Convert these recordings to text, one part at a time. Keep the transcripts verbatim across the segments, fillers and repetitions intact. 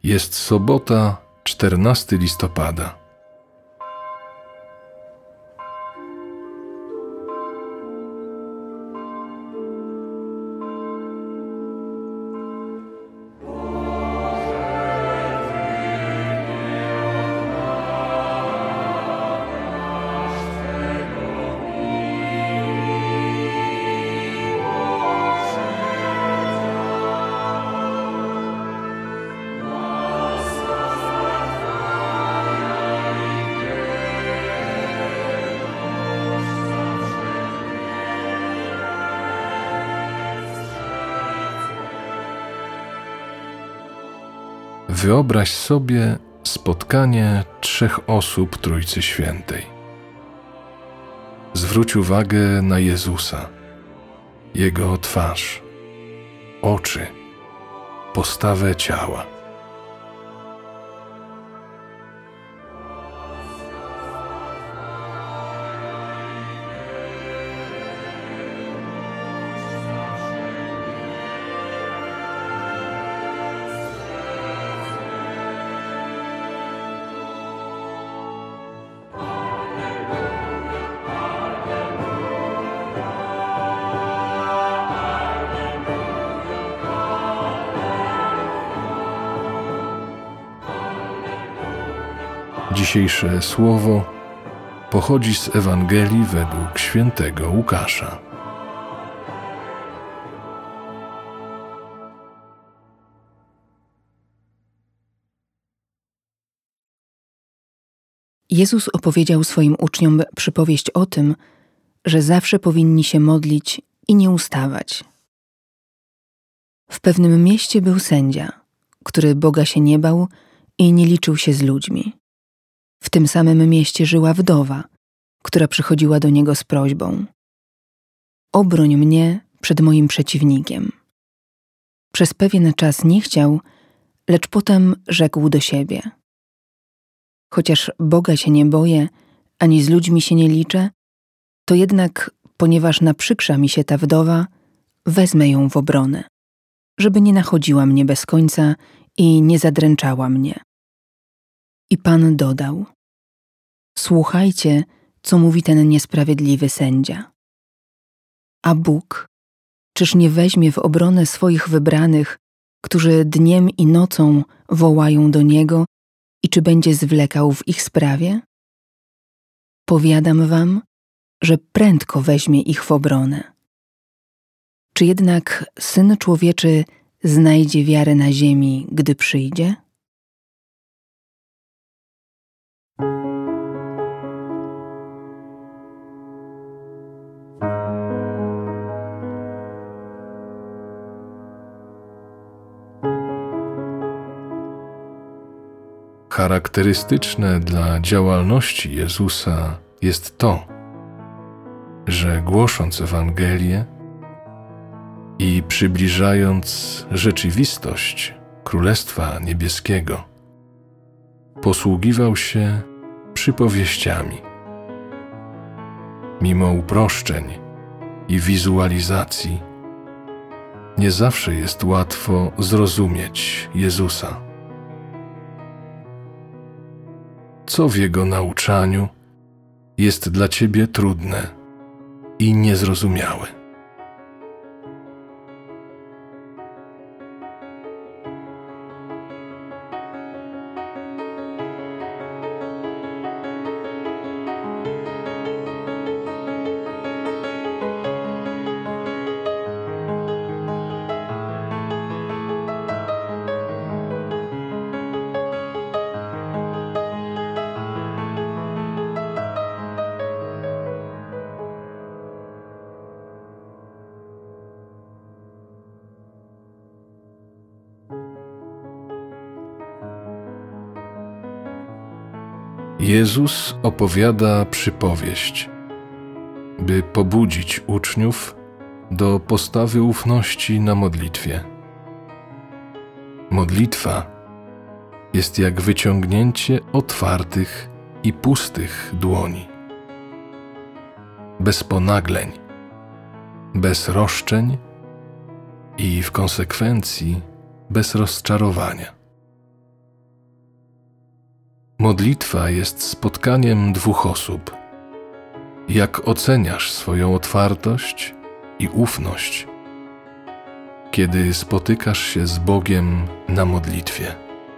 Jest sobota, czternastego listopada. Wyobraź sobie spotkanie trzech osób Trójcy Świętej. Zwróć uwagę na Jezusa, Jego twarz, oczy, postawę ciała. Dzisiejsze słowo pochodzi z Ewangelii według świętego Łukasza. Jezus opowiedział swoim uczniom przypowieść o tym, że zawsze powinni się modlić i nie ustawać. W pewnym mieście był sędzia, który Boga się nie bał i nie liczył się z ludźmi. W tym samym mieście żyła wdowa, która przychodziła do niego z prośbą: obroń mnie przed moim przeciwnikiem. Przez pewien czas nie chciał, lecz potem rzekł do siebie: chociaż Boga się nie boję, ani z ludźmi się nie liczę, to jednak, ponieważ naprzykrza mi się ta wdowa, wezmę ją w obronę, żeby nie nachodziła mnie bez końca i nie zadręczała mnie. I Pan dodał: słuchajcie, co mówi ten niesprawiedliwy sędzia. A Bóg, czyż nie weźmie w obronę swoich wybranych, którzy dniem i nocą wołają do Niego, i czy będzie zwlekał w ich sprawie? Powiadam wam, że prędko weźmie ich w obronę. Czy jednak Syn Człowieczy znajdzie wiarę na ziemi, gdy przyjdzie? Charakterystyczne dla działalności Jezusa jest to, że głosząc Ewangelię i przybliżając rzeczywistość Królestwa Niebieskiego, posługiwał się przypowieściami. Mimo uproszczeń i wizualizacji, nie zawsze jest łatwo zrozumieć Jezusa. Co w Jego nauczaniu jest dla Ciebie trudne i niezrozumiałe? Jezus opowiada przypowieść, by pobudzić uczniów do postawy ufności na modlitwie. Modlitwa jest jak wyciągnięcie otwartych i pustych dłoni. Bez ponagleń, bez roszczeń i w konsekwencji bez rozczarowania. Modlitwa jest spotkaniem dwóch osób. Jak oceniasz swoją otwartość i ufność, kiedy spotykasz się z Bogiem na modlitwie?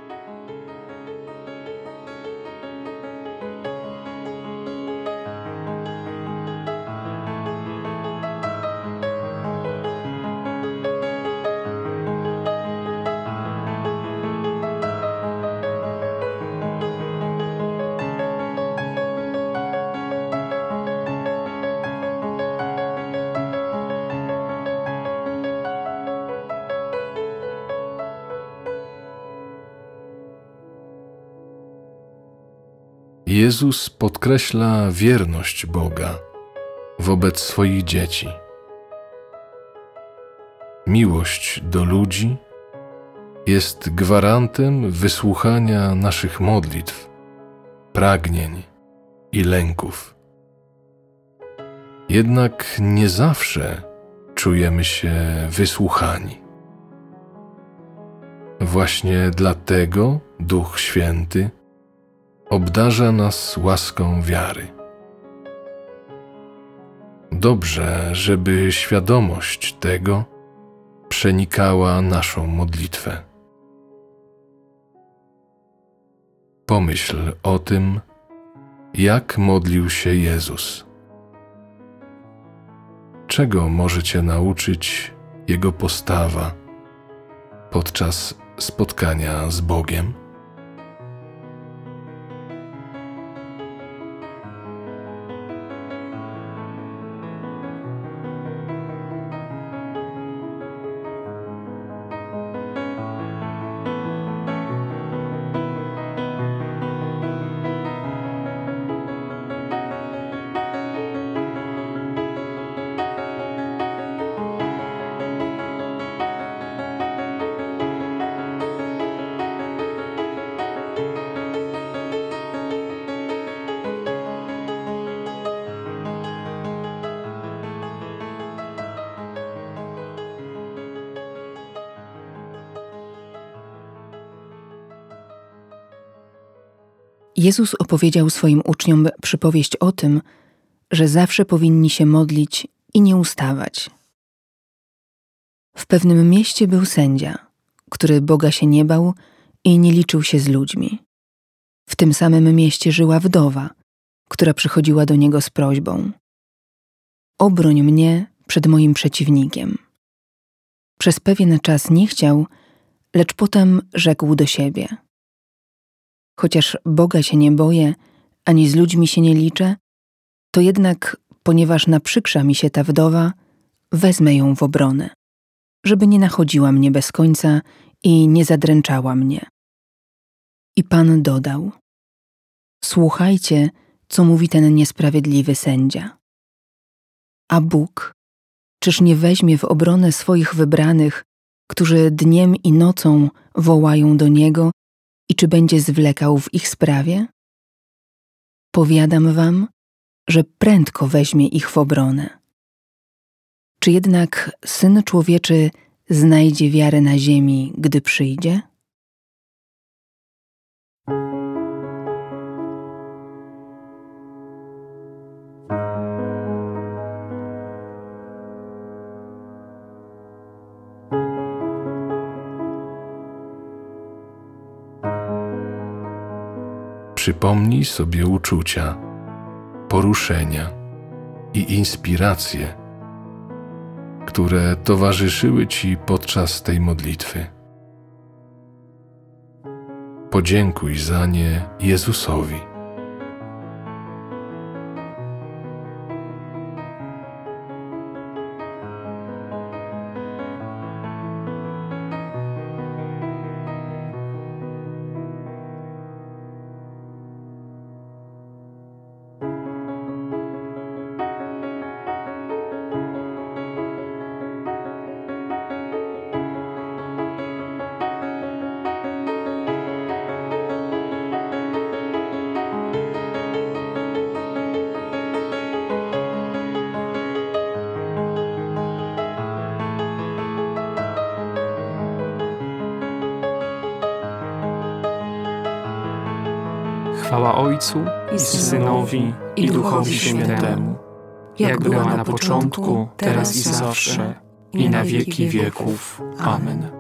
Jezus podkreśla wierność Boga wobec swoich dzieci. Miłość do ludzi jest gwarantem wysłuchania naszych modlitw, pragnień i lęków. Jednak nie zawsze czujemy się wysłuchani. Właśnie dlatego Duch Święty obdarza nas łaską wiary. Dobrze, żeby świadomość tego przenikała naszą modlitwę. Pomyśl o tym, jak modlił się Jezus. Czego może Cię nauczyć Jego postawa podczas spotkania z Bogiem? Jezus opowiedział swoim uczniom przypowieść o tym, że zawsze powinni się modlić i nie ustawać. W pewnym mieście był sędzia, który Boga się nie bał i nie liczył się z ludźmi. W tym samym mieście żyła wdowa, która przychodziła do niego z prośbą: obroń mnie przed moim przeciwnikiem. Przez pewien czas nie chciał, lecz potem rzekł do siebie: chociaż Boga się nie boję, ani z ludźmi się nie liczę, to jednak, ponieważ naprzykrza mi się ta wdowa, wezmę ją w obronę, żeby nie nachodziła mnie bez końca i nie zadręczała mnie. I Pan dodał: słuchajcie, co mówi ten niesprawiedliwy sędzia. A Bóg, czyż nie weźmie w obronę swoich wybranych, którzy dniem i nocą wołają do Niego, i czy będzie zwlekał w ich sprawie? Powiadam wam, że prędko weźmie ich w obronę. Czy jednak Syn Człowieczy znajdzie wiarę na ziemi, gdy przyjdzie? Przypomnij sobie uczucia, poruszenia i inspiracje, które towarzyszyły Ci podczas tej modlitwy. Podziękuj za nie Jezusowi. Chwała Ojcu i Synowi i Duchowi Świętemu, jak była na początku, teraz i zawsze, i na wieki wieków. Amen.